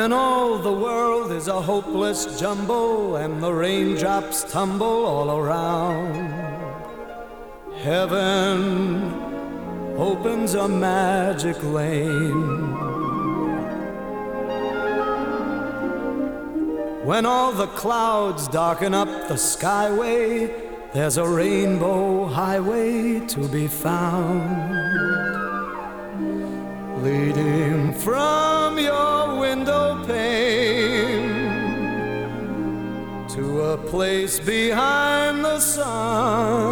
When all the world is a hopeless jumble and the raindrops tumble all around, heaven opens a magic lane. When all the clouds darken up the skyway, there's a rainbow highway to be found, leading from your window pane to a place behind the sun.